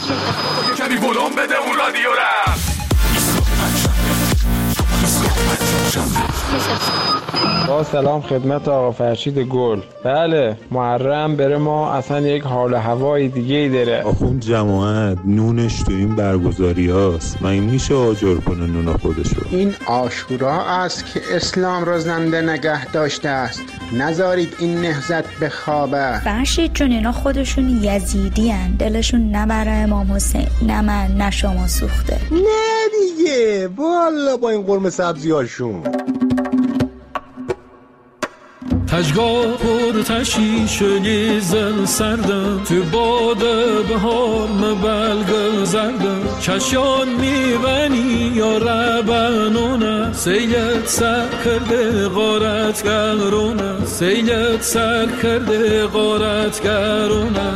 کمی ولوم بده اون رادیو را. با سلام خدمت آقا فرشید گل. بله محرم بره ما اصلا یک حال هوای دیگه ای داره. آخون جماعت نونش تو این برگزاری هاست، من میشه آجر کنه نون خودشو. این عاشورا است که اسلام را زنده نگه داشته است، نذارید این نهضت بخوابه. فرشید جون اینا خودشون یزیدی هن، دلشون نه برای امام حسین نه من نه شما سوخته. نه دیگه والا با این قرمه سبزی هاشون. تجگاه پرتشی شلی زل سردم، تو باد بهار مبلغ زردم، چشان میبنی یا ربنونه، سیلت سر کرده غارت گرونه، سیلت سر کرده غارت گرونه.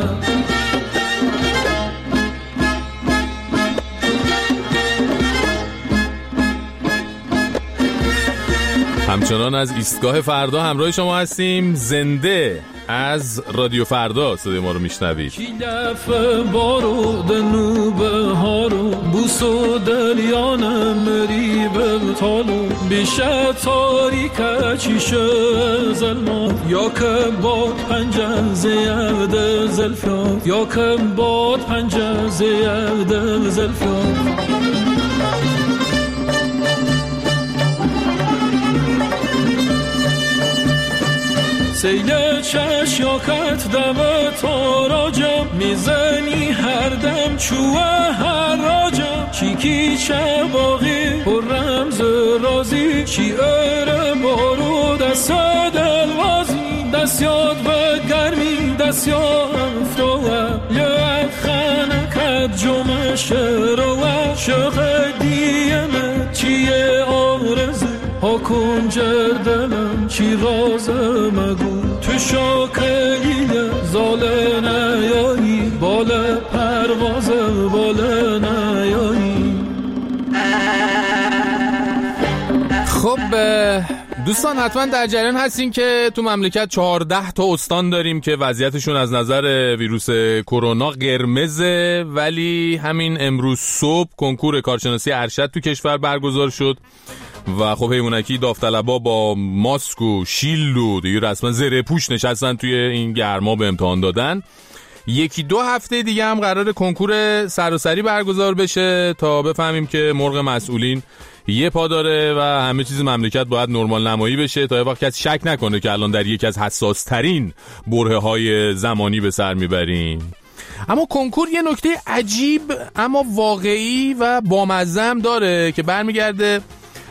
همچنان از ایستگاه فردا همراه شما هستیم. زنده از رادیو فردا صدای ما رو میشنوید. کیلف بارو دنو بهارو بوسو دلیانم ریبل تالو بیشه تاریکه چیشه زلما یا که باد پنجه زیاد زلفیان یا که باد پنجه زیاد زلفیان. سیل چشیاکت دم تاراجم میزنی هر دم چوه هر راجم چیکی چه باقی پر رمز رازی چی اره بارو دست دلوازی دست یاد و گرمی دست یاد افتوه یه خانکت جمعش روه شغل دیمه چیه آرزی ها کنجر دلم چی راز مگو تو شاکلیه زاله نیایی باله پرواز باله نیایی. خب دوستان حتما در جریان هستین که تو مملکت 14 تا استان داریم که وضعیتشون از نظر ویروس کرونا قرمزه، ولی همین امروز صبح کنکور کارشناسی ارشد تو کشور برگزار شد و خب حیوانکی داوطلبا با ماسک و شیلد و دیگه رسما زره پوش نشستن توی این گرما به امتحان دادن. یکی دو هفته دیگه هم قرار کنکور سراسری برگزار بشه تا بفهمیم که مرغ مسئولین یه پا داره و همه چیز مملکت باید نرمال نمایی بشه تا یه وقت کسی شک نکنه که الان در یکی از حساس ترین برهه‌های زمانی به سر میبریم. اما کنکور یه نکته عجیب اما واقعی و بامزه داره که برمیگرده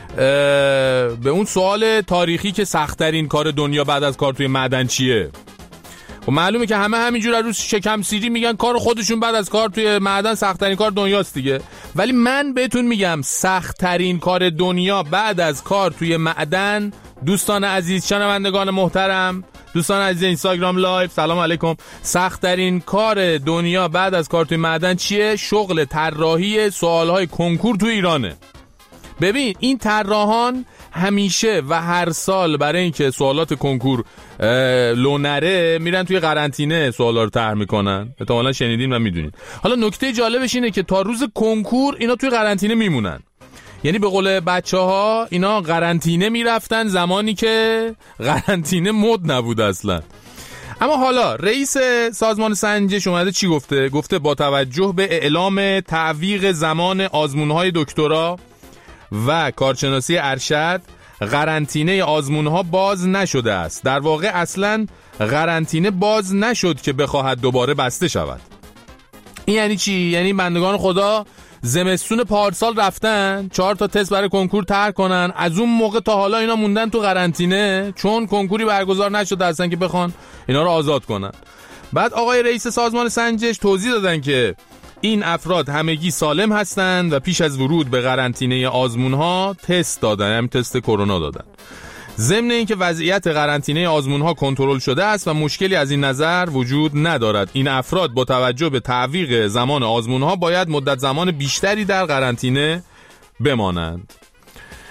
به اون سوال تاریخی که سخت‌ترین کار دنیا بعد از کار توی معدن چیه. و معلومه که همه همینجور از روز شکم سیری میگن کار خودشون بعد از کار توی معدن سخت‌ترین کار دنیاست دیگه، ولی من بهتون میگم سخت‌ترین کار دنیا بعد از کار توی معدن، دوستان عزیز، شنوندگان محترم، دوستان عزیز اینستاگرام لایو، سلام علیکم، سخت‌ترین کار دنیا بعد از کار توی معدن چیه؟ شغل طراحی سوالهای کنکور توی ایرانه. ببین این طراحان همیشه و هر سال برای اینکه سوالات کنکور لو نره میرن توی قرنطینه سوالا رو طرح میکنن. احتمالاً شنیدین و میدونین. حالا نکته جالبش اینه که تا روز کنکور اینا توی قرنطینه میمونن. یعنی به قول بچه‌ها اینا قرنطینه میرفتن زمانی که قرنطینه مد نبود اصلا. اما حالا رئیس سازمان سنجش اومده چی گفته؟ گفته با توجه به اعلام تعویق زمان آزمون‌های دکترا و کارشناسی ارشد قرنطینه آزمون‌ها باز نشده است. در واقع اصلاً قرنطینه باز نشد که بخواهد دوباره بسته شود. این یعنی چی؟ یعنی بندگان خدا زمستون پارسال رفتن 4 تا تست برای کنکور طرح کنن، از اون موقع تا حالا اینا موندن تو قرنطینه چون کنکوری برگزار نشده اصلا که بخوان اینا رو آزاد کنن. بعد آقای رئیس سازمان سنجش توضیح دادن که این افراد همگی سالم هستند و پیش از ورود به قرنطینه آزمون‌ها تست دادن، هم تست کرونا دادن. ضمن اینکه وضعیت قرنطینه آزمون‌ها کنترل شده است و مشکلی از این نظر وجود ندارد. این افراد با توجه به تعویق زمان آزمون‌ها باید مدت زمان بیشتری در قرنطینه بمانند.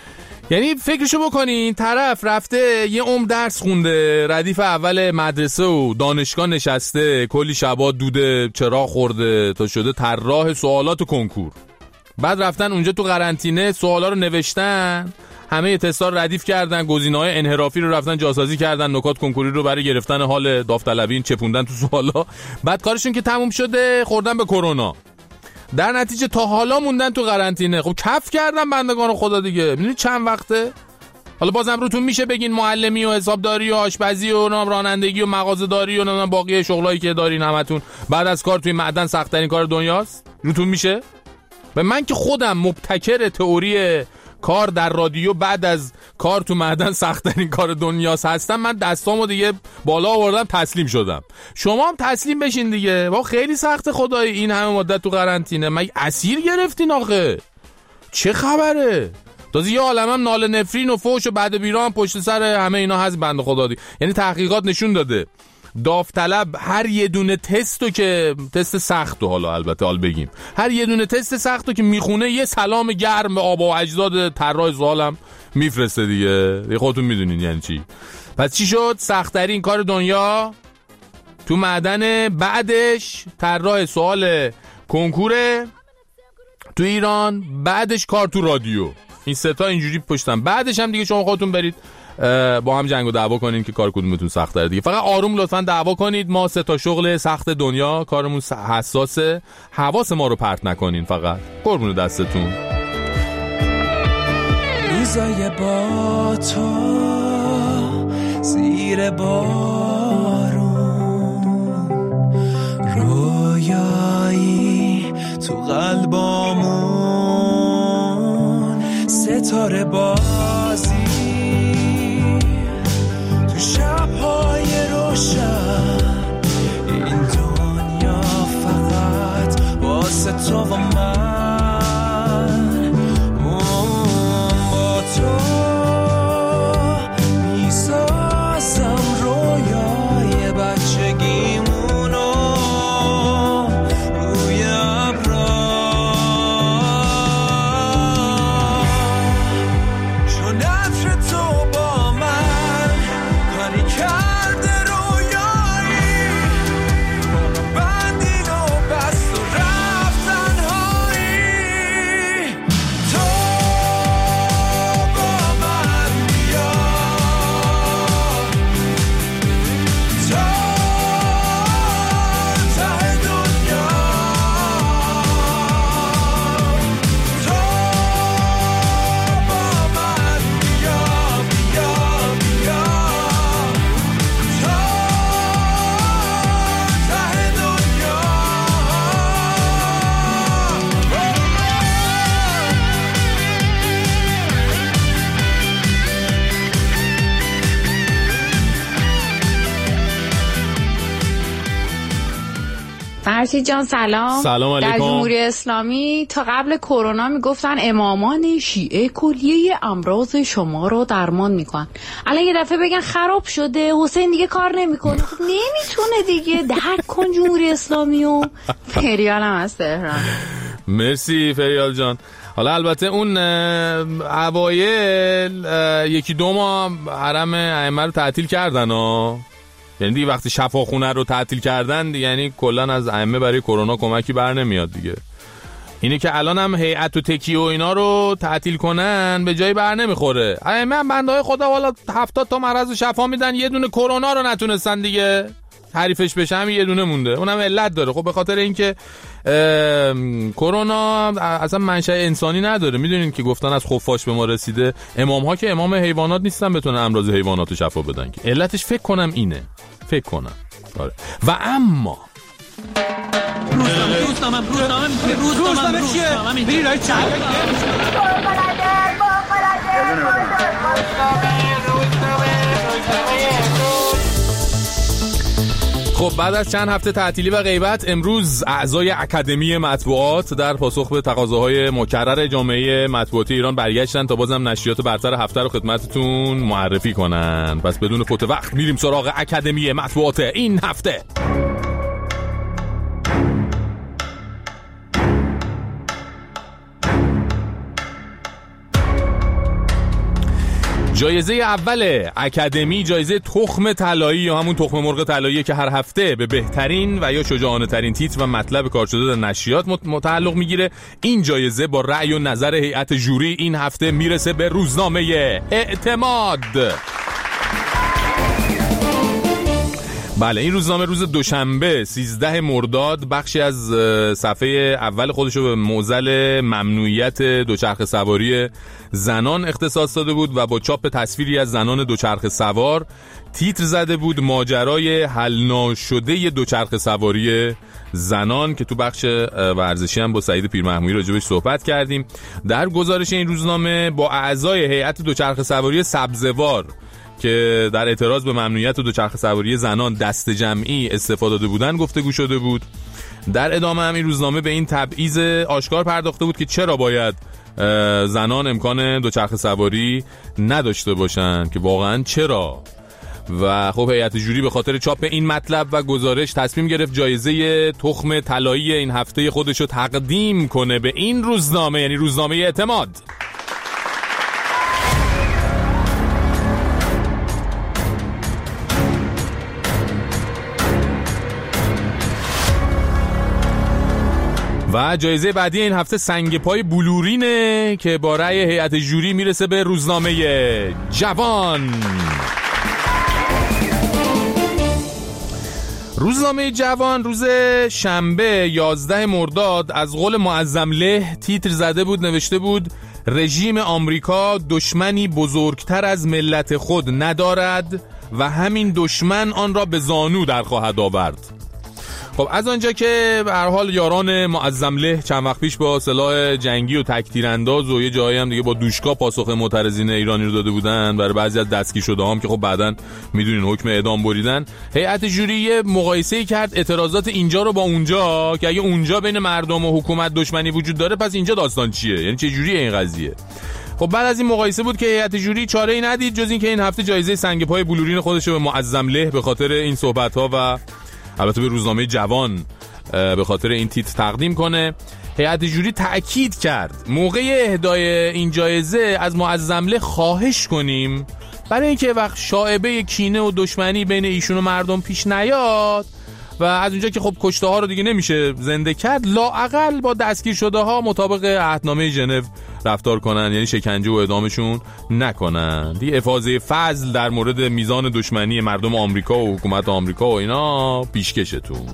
یعنی فکرشو بکنین طرف رفته یه عمر درس خونده، ردیف اول مدرسه و دانشگاه نشسته، کلی شبا دوده چراغ خورده تا شده طراح سوالات و کنکور. بعد رفتن اونجا تو قرنطینه سوالا رو نوشتن، همه تستا رو ردیف کردن، گزینه‌های انحرافی رو رفتن جاسازی کردن، نکات کنکوری رو برای گرفتن حال داوطلبین چپوندن تو سوالا. بعد کارشون که تموم شده خوردن به کرونا، در نتیجه تا حالا موندن تو قرنطینه. خب کف کردن بندگان خدا دیگه. میدونید چند وقته؟ حالا بازم روتون میشه بگین معلمی و حسابداری و آشپزی و رانندگی و مغازه‌داری و باقی شغلایی که دارین همتون بعد از کار توی معدن سخت‌ترین کار دنیاست؟ روتون میشه؟ و من که خودم مبتکر تئوری کار در رادیو بعد از کار تو معدن سخت‌ترین کار دنیاست هستم، من دستامو دیگه بالا آوردم تسلیم شدم. شما هم تسلیم بشین دیگه. با خیلی سخت خدایی این همه مدت تو قرنطینه. مگه اسیر گرفتین آخه؟ چه خبره؟ تازه یه عالمم ناله نفرین و فوش و بعد بیران پشت سر همه اینا هست بنده خدا دی. یعنی تحقیقات نشون داده داوطلب هر یه دونه تستو که تست سختو، حالا البته بگیم هر یه دونه تست سختو که میخونه یه سلام گرم به آبا و اجداد طراح سوالم میفرسته دیگه. خودتون میدونین یعنی چی. پس چی شد؟ سخت‌ترین کار دنیا تو معدن، بعدش طراح سوال کنکور تو ایران، بعدش کار تو رادیو. این سه تا اینجوری پشتن. بعدش هم دیگه شما خودتون برید با هم جنگ و دعوا کنین که کار کدومتون سخت‌تره دیگه. فقط آروم لطفاً دعوا کنید. ما سه تا شغل سخت دنیا کارمون حساسه، حواس ما رو پرت نکنین فقط. قربون دستتون. روزای با تو زیر بارون، رویایی تو قلبامون، ستاره بازی تو شب‌های روشن، این دنیا فقط واسه تو و من. با تو میسازم رویای بچگیمونو روی ابرا، چون عطر تو با من کاری کرده رویایی، بندین و بست و رفتن هایی. تو با من بیا، تا ته دنیا، تو با من بیا بیا بیا، تا ته دنیا. فرشید جان سلام. سلام علیکم. در جمهوری اسلامی تا قبل کرونا میگفتن امامان شیعه کلیه امراض شما رو درمان میکنن. الان یه دفعه بگن خراب شده، حسین دیگه کار نمیکنه. خب نمیتونه دیگه، درک کن جمهوری اسلامی. و فریالم از تهران. مرسی فریال جان. حالا البته اون اوایل یکی دو ماه حرم ائمه رو تعطیل کردن ها. یعنی دیگه وقتی شفاخونه رو تعطیل کردن دیگه یعنی کلا از ائمه برای کرونا کمکی بر نمیاد دیگه. اینه که الان هم هیئت و تکیه و اینا رو تعطیل کنن به جایی بر نمیخوره. ائمه هم بنده های خدا والا 70 تا مرض شفا میدن، یه دونه کرونا رو نتونستن دیگه حریفش بشه، همین یه دونه مونده. اونم علت داره. خب به خاطر اینکه کرونا اصلا منشأ انسانی نداره. میدونین که گفتن از خفاش به ما رسیده. امام ها که امام حیوانات نیستن بتونن امراض حیوانات رو شفا بدن که. علتش فکر کنم اینه. فکر کنم. آره. و اما روزنامه چیه؟ بری رای چند خب بعد از چند هفته تعطیلی و غیبت، امروز اعضای اکادمی مطبوعات در پاسخ به تقاضاهای مکرر جامعه مطبوعاتی ایران برگشتن تا بازم نشریات برتر هفته رو خدمتتون معرفی کنن. پس بدون فوت وقت میریم سراغ اکادمی مطبوعات این هفته. جایزه اول اکادمی جایزه تخم طلایی یا همون تخم مرغ طلایی که هر هفته به بهترین و یا شجاعانه ترین تیتر و مطلب کار شده در نشریات متعلق میگیره. این جایزه با رأی و نظر هیئت جوری این هفته میرسه به روزنامه اعتماد. بله، این روزنامه روز دوشنبه 13 مرداد بخشی از صفحه اول خودشو به معضل ممنوعیت دوچرخه سواری زنان اختصاص داده بود و با چاپ تصویری از زنان دوچرخه سوار تیتر زده بود ماجرای حل ناشده دوچرخه سواری زنان، که تو بخش ورزشی هم با سعید پیرمحمودی راجبش صحبت کردیم. در گزارش این روزنامه با اعضای هیئت دوچرخه سواری سبزوار که در اعتراض به ممنوعیت دوچرخه سواری زنان دست جمعی استفاده داده بودن گفتگو شده بود. در ادامه هم این روزنامه به این تبعیض آشکار پرداخته بود که چرا باید زنان امکان دوچرخه سواری نداشته باشن، که واقعا چرا. و خب هیئت جوری به خاطر چاپ این مطلب و گزارش تصمیم گرفت جایزه تخم طلایی این هفته خودشو تقدیم کنه به این روزنامه، یعنی روزنامه اعتماد. و جایزه بعدی این هفته سنگ پای بلورینه که با رأی هیئت جوری میرسه به روزنامه جوان. روزنامه جوان روز شنبه 11 مرداد از قول معظم له تیتر زده بود، نوشته بود رژیم آمریکا دشمنی بزرگتر از ملت خود ندارد و همین دشمن آن را به زانو در خواهد آورد. خب از آنجا که به هر حال یاران معظم له چند وقت پیش با سلاح جنگی و تکتیرانداز و یه جایی هم دیگه با دوشکا پاسخ معترضین ایرانی رو داده بودن برای بعضی از دستگیر شده هم که خب بعداً میدونین حکم اعدام بریدن، هیئت جوری مقایسه کرد اعتراضات اینجا رو با اونجا که اگه اونجا بین مردم و حکومت دشمنی وجود داره پس اینجا داستان چیه، یعنی چه جوریه این قضیه. خب بعد از این مقایسه بود که هیئت جوری چاره‌ای ندید جز این که این هفته جایزه سنگ پای بلورین خودش رو به معظم له به خاطر این صحبت‌ها و البته به روزنامه جوان به خاطر این تیتر تقدیم کنه. هیئت جوری تأکید کرد موقع اهدای این جایزه از معظم له خواهش کنیم برای اینکه وقت شائبه کینه و دشمنی بین ایشون و مردم پیش نیاد و از اونجا که خب کشته ها رو دیگه نمیشه زنده کرد، لااقل با دستگیر شده ها مطابق عهدنامه ژنو رفتار کنن، یعنی شکنجه و اعدامشون نکنن. دیگه افاضه فضل در مورد میزان دشمنی مردم آمریکا و حکومت آمریکا و اینا پیشکشتون.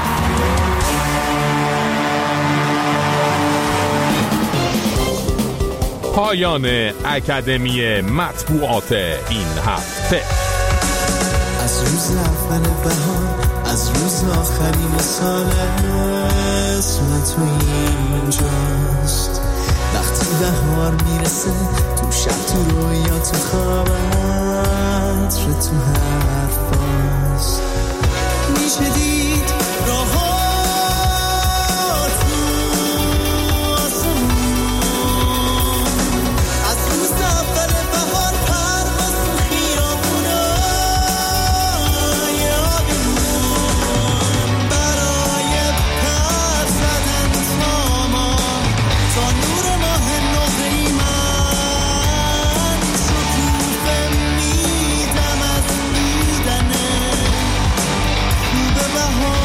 پایان اکادمی مطبوعات این هفته. از روز اول بهار، از روز آخرین سال اسم تو اینجاست، وقتی بهار میرسه تو شب تو رویا تو خوابت رو تو حرفاست، میشه دید راهات از روز اول بهار پرواز تو خیابونای آبیمون برای پر زدن سامان تا نور ماه نقره‌ای من شکوفه میدم از دیدنه به بهار.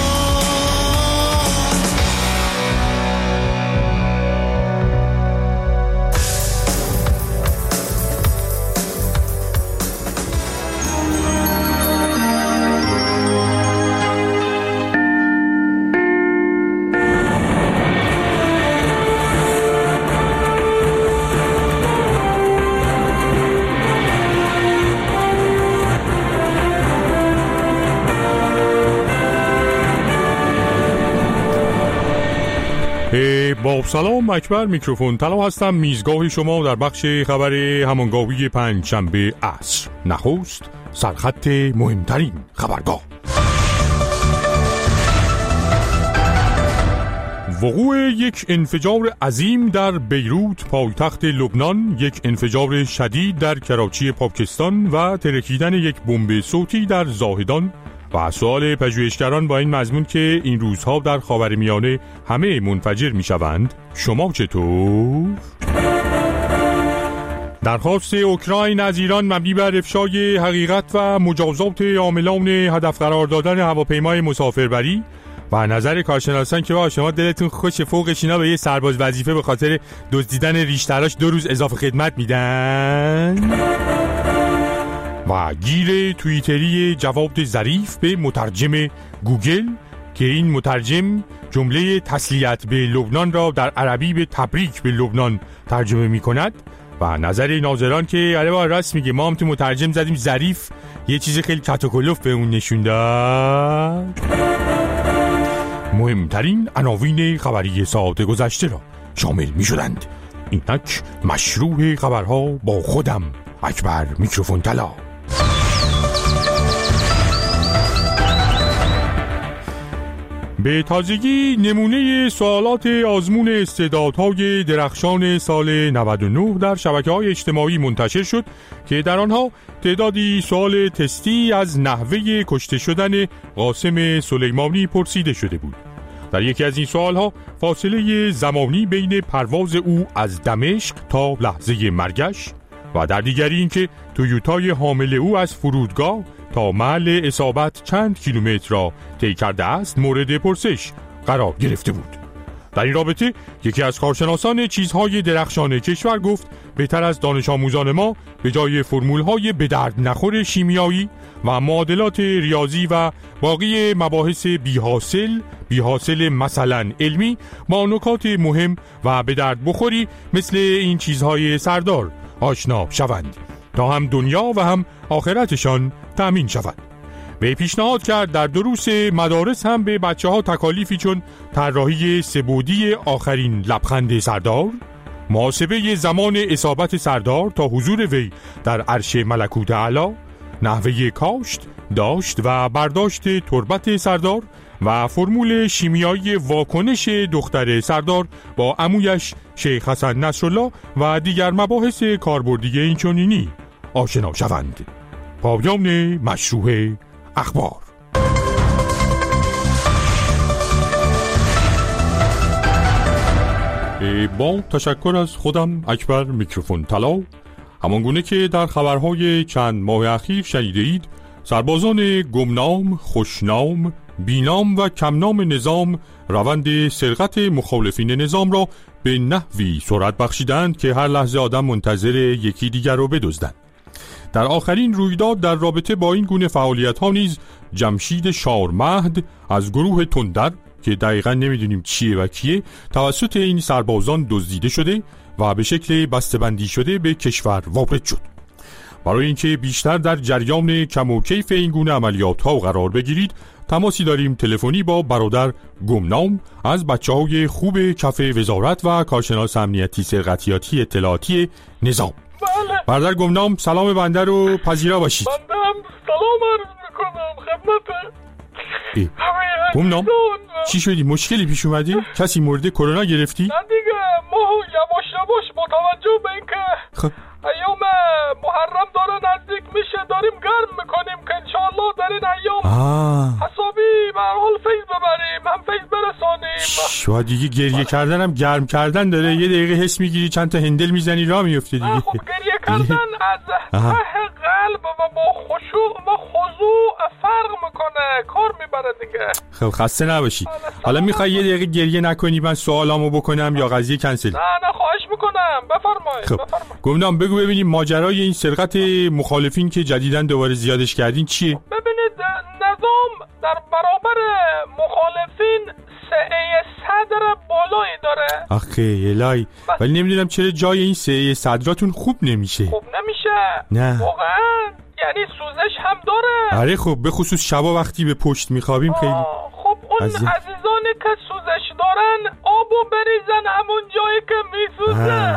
با سلام اکبر میکروفون طلا هستم، میزگاه شما در بخش خبر همانگاوی پنجشنبه عصر. نخست سرخط مهمترین خبرگاه. وقوع یک انفجار عظیم در بیروت پایتخت لبنان، یک انفجار شدید در کراچی پاکستان و ترکیدن یک بمب صوتی در زاهدان و سوال پژوهشگران با این مضمون که این روزها در خاورمیانه همه منفجر میشوند، شما چطور؟ درخواست اوکراین از ایران مبنی بر افشای حقیقت و مجازات عاملان هدف قرار دادن هواپیمای مسافربری و نظر کارشناسان که شما دلتون خوش فوقش اینا به یه سرباز وظیفه به خاطر دزدیدن ریشتراش 2 روز اضافه خدمت میدن و گیر توییتری جواب ظریف به مترجم گوگل که این مترجم جمله تسلیت به لبنان را در عربی به تبریک به لبنان ترجمه می کند و نظر ناظران که آره با راست میگه، ما هم تو مترجم زدیم ظریف یه چیز خیلی کتوکلوف به اون نشون داد. مهمترین عناوین خبری ساعت گذشته را شامل می شدند. اینک مشروع خبرها با خودم اکبر میکروفون طلا. به تازگی نمونه سوالات آزمون استعدادهای درخشان سال 99 در شبکه‌های اجتماعی منتشر شد که در آنها تعدادی سوال تستی از نحوه کشته شدن قاسم سلیمانی پرسیده شده بود. در یکی از این سوالها فاصله زمانی بین پرواز او از دمشق تا لحظه مرگش و در دیگری این که تویوتای حامل او از فرودگاه تا محل اصابت چند کیلومتر را طی کرده است مورد پرسش قرار گرفته بود. در این رابطه یکی از کارشناسان چیزهای درخشان کشور گفت بهتر از دانش آموزان ما به جای فرمول‌های به درد نخور شیمیایی و معادلات ریاضی و باقی مباحث بی‌حاصل مثلا علمی با نکات مهم و به درد بخوری مثل این چیزهای سردار آشنا شوند تا هم دنیا و هم آخرتشان تأمین شود. به پیشنهاد کرد در دروس مدارس هم به بچه‌ها تکالیفی چون طراحی سه‌بعدی آخرین لبخند سردار، محاسبه زمان اصابت سردار تا حضور وی در عرش ملکوت اعلی، نحوه کاشت، داشت و برداشت تربت سردار و فرمول شیمیایی واکنش دختر سردار با عمویش شیخ حسن نصرالله و دیگر مباحث کاربردی اینچنینی آشنا شوند. پایان مشروع اخبار. با تشکر از خودم اکبر میکروفون طلا، همانگونه که در خبرهای چند ماه اخیر شنیده اید، سربازان گمنام، خوشنام، بینام و کمنام نظام روند سرقت مخالفین نظام را به نحوی سرعت بخشیدند که هر لحظه آدم منتظر یکی دیگر رو بدزدند. در آخرین رویداد در رابطه با این گونه فعالیت ها نیز جمشید شارمهد از گروه تندر که دقیقا نمیدونیم چیه و کیه توسط این سربازان دزدیده شده و به شکل بسته‌بندی شده به کشور وارد شد. برای اینکه بیشتر در جریان کم و کیف این گونه عملیات ها قرار بگیرید، تماسی داریم تلفنی با برادر گمنام از بچه‌های خوب کف وزارت و کارشناس امنیتی سرقتیاتی اطلاعاتی نظام. برادر گمنام سلام بنده رو پذیرا باشید. بنده هم سلام عرض میکنم خدمت گمنام. چی شدی؟ مشکلی پیش اومده؟ کسی مورد کرونا گرفتی؟ نه دیگه، ما یواش یواش با توجه به اینکه ایام محرم داره نزدیک میشه داریم گرم میکنیم که انشاءالله در این ایام حسابی به هر حال فیض ببریم، هم فیض برسانیم. شما دیگه گریه کردن هم گرم کردن داره، یه دقیقه حس میگیری چند تا هندل میزنی راه میفته دیگه. خب گریه کردن از ته قلب و با خشوع و خضوع فرق میکنه، کار میبره دیگه. خب خسته نباشی. حالا میخوای یه دقیقه گریه نکنی من سوالامو بکنم یا قضیه کنسل؟ نه خواهش میکنم بفرمایید. خب گمنام بگو ببینیم ماجرای این سرقت مخالفین که جدیداً دوباره زیادش کردین چیه؟ ببینید نظام در برابر مخالفین سعی صدر بالایی داره. آخه الهی، ولی نمیدونم چرا جای این سعی صدراتون خوب نمیشه. خوب نمیشه؟ نه واقعا؟ یعنی سوزش هم داره؟ آره خب به خصوص شبا وقتی به پشت میخوابیم خیلی. خب اون عزیزانی که سوزش دارن آبو بریزن همون جایی که میسوزه.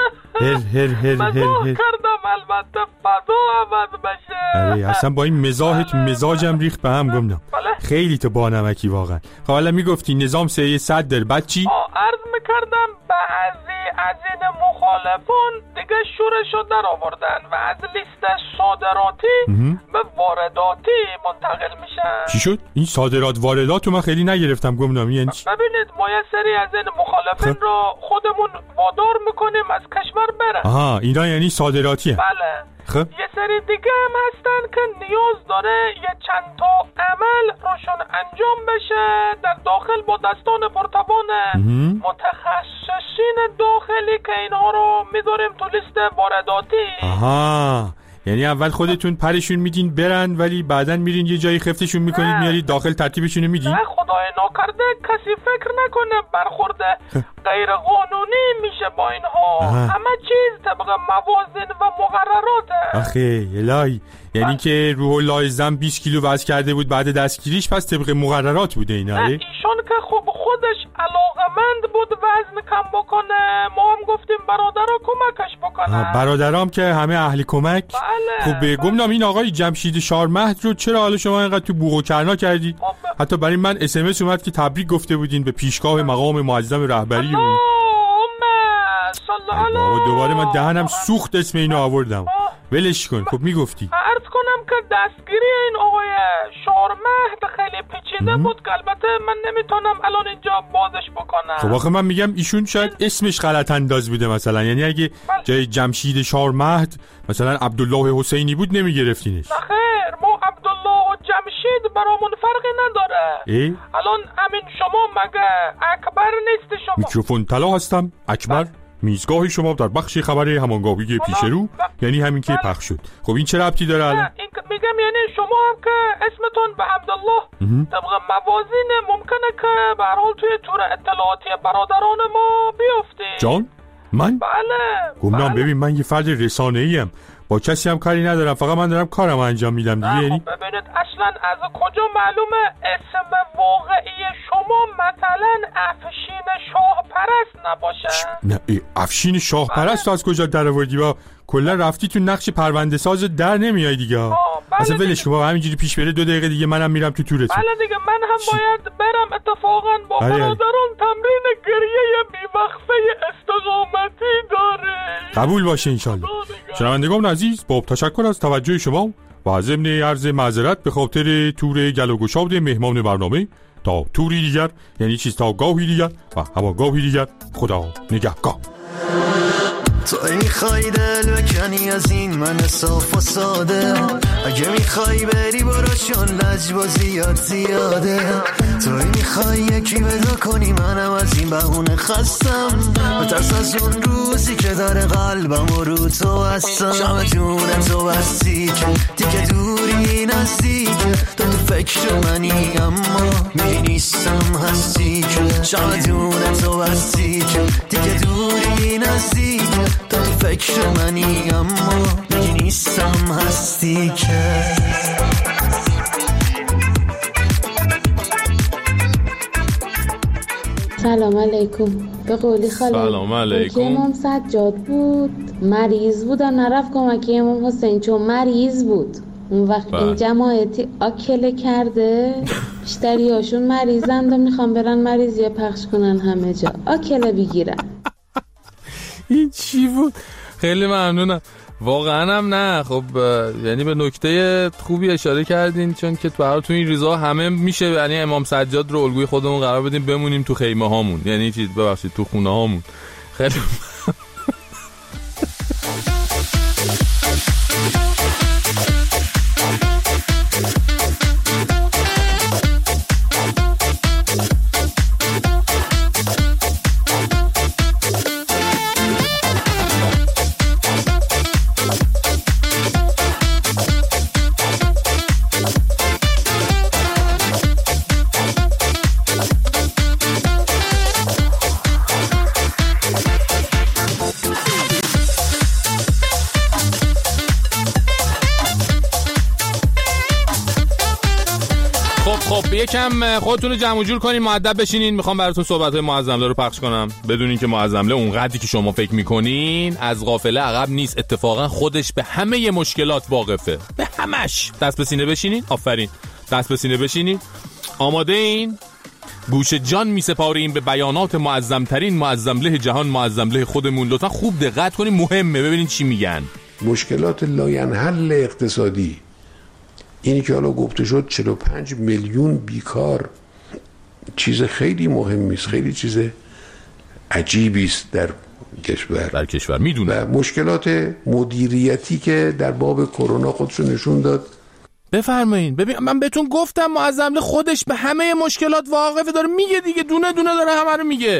مزاح کردم البته، فضا عوض بشه. آره اصلا با این مزاحت مزاجم ریخت به هم گمنام. خیلی تو بانمکی واقعا. خب حالا میگفتی نظام سعی صدر بعد چی؟ عرض میکردم کردم بعضی از این مخالفان دیگه شورشو در آوردن و از لیست صادراتی به وارداتی منتقل میشن. چی شد؟ این صادرات واردات رو من خیلی نگرفتم گمنامی یعنی چی؟ ببینید ما یه سری از این مخالفین رو خودمون وادار میکنیم از کشور برن. آها اینا یعنی صادراتی هم. بله. خب یه سری دیگه هم هستن که نیاز داره یه چند تا عمل روشون انجام بشه در داخل با دستان پرتوان متخصصین داخلی که اینها رو میذاریم تو لیست وارداتی. آها یعنی اول خودتون پرشون میدین برن ولی بعدن میرین یه جایی خفتشون میکنید میارید داخل ترتیبشون میدین؟ نه خدای ناکرده کسی فکر نکنه برخورد غیر قانونی میشه با اینها. همه چیز طبق موازین و مقرراته. آخه الهی یعنی که روح الله زم 20 کیلو وزن کرده بود بعد دستگیریش پس طبق مقررات بوده اینا. ایشون که خب خودش علاقمند بود وزن کم بکنه ما هم گفتیم برادرها کمکش بکنه. برادرام که همه اهل کمک. بله. خب گمنام این آقای جمشید شارمهد رو چرا حالا شما اینقدر تو بوق و کرنا کردید؟ حتی برای من SMS اومد که تبریک گفته بودین به پیشگاه مقام معظم رهبری. بابا دوباره من دهنم سوخت اسم اینو آوردم. ولش کن. خب میگفتی عرض کنم که دستگیری این آقای شارمهد خیلی پیچیده بود که البته من نمیتونم الان اینجا بازش بکنم. خب آخه من میگم ایشون شاید اسمش غلط انداز بوده مثلا یعنی اگه جای جمشید شارمهد مثلا عبدالله حسینی بود نمیگرفتینش. خیر ما عبدالله و جمشید برامون فرقی نداره. الان همین شما مگه اکبر نیستی شما؟ میکروفون طلا هستم اکبر. میزگاه شما در بخش خبر همانگاهی پیش رو یعنی همین که پخش شد. خب این چه ربطی داره الان؟ این میگم یعنی شما هم که اسمتون به عبدالله طبق موازین ممکنه که به هر حال توی تور اطلاعاتی برادران ما بیفتی. جان؟ من؟ بله. گمنام ببین من یه فرد رسانه‌ای ام با کسی هم کاری ندارم فقط من دارم کارم انجام میدم دیگه. یعنی ببینید اصلا از کجا معلومه اسم واقعی شما مثلا افشین شاه پرست نباشه؟ نه افشین شاه پرست از کجا در آوردی؟ با کلا رفتی تو نقش پرونده ساز در نمیای دیگه. اصلا ولش کن همینجوری پیش بره 2 دقیقه دیگه منم میرم تو تورتون. بله دیگه من هم باید برم اتفاقا با برادران تمرین گریه بیوقفه استقامتی داره. قبول باشه انشالله. شنوندگان عزیز با تشکر از توجه شما و ضمن عرض معذرت به خاطر تور گل و گشاد مهمان برنامه تا توری دیگر یعنی چیز تا گاهی دیگر و هماگاهی دیگر خدا نگهدار. تو میخوای دل بکنی از این من صاف و ساده اگه میخوای بری براشون لجبازیات زیاده تو میخوای یکی بدا کنی منم از این بهونه خستم و ترس از اون روزی که داره قلبم و رو تو هستم شام جونم تو بستی که دیگه دوری نزدیکه تو فکر منی اما می نیستم هستی که شام جونم تو بستی که دیگه دوری نزدیکه تو فکر منی اما می نیستم هستی که سلام علیکم. به قولی خاله سلام علیکم. امام سجاد بود مریض بود و نرفت کمکی امام حسین چون مریض بود. اون وقت این جماعتی آکله کرده بیشتری هاشون مریضند و میخوام برن مریضی پخش کنن همه جا آکله بگیرن. این چی بود؟ خیلی ممنونم واقعا هم نه. خب یعنی به نکته خوبی اشاره کردین چون که برای تو این روزا همه میشه یعنی امام سجاد رو الگوی خودمون قرار بدیم بمونیم تو خیمه هامون یعنی چیز ببخشید تو خونه هامون. خیلی یکم خودتون رو جمع جور کنین مؤدب بشینین. میخوام براتون صحبت‌های معظمله رو پخش کنم. بدونین که معظمله اونقدری که شما فکر میکنین از غافله عقب نیست. اتفاقا خودش به همه مشکلات واقفه. به همش. دست به سینه بشینین. آفرین. دست به سینه بشینین. آماده این؟ گوش جان میسپاریم به بیانات معظمترین معظمله جهان، معظمله خودمون. لطفا خوب دقت کنیم، مهمه ببینین چی میگن. مشکلات لاینحل اقتصادی، اینی که حالا گفته شد 45 میلیون بیکار، چیز خیلی مهمی است، خیلی چیز عجیبی است در کشور میدونم. و مشکلات مدیریتی که در باب کرونا خودشو نشون داد. بفرمایین. ببین من بهتون گفتم معظمله خودش به همه مشکلات واقفه، داره میگه دیگه، دونه دونه داره همه رو میگه.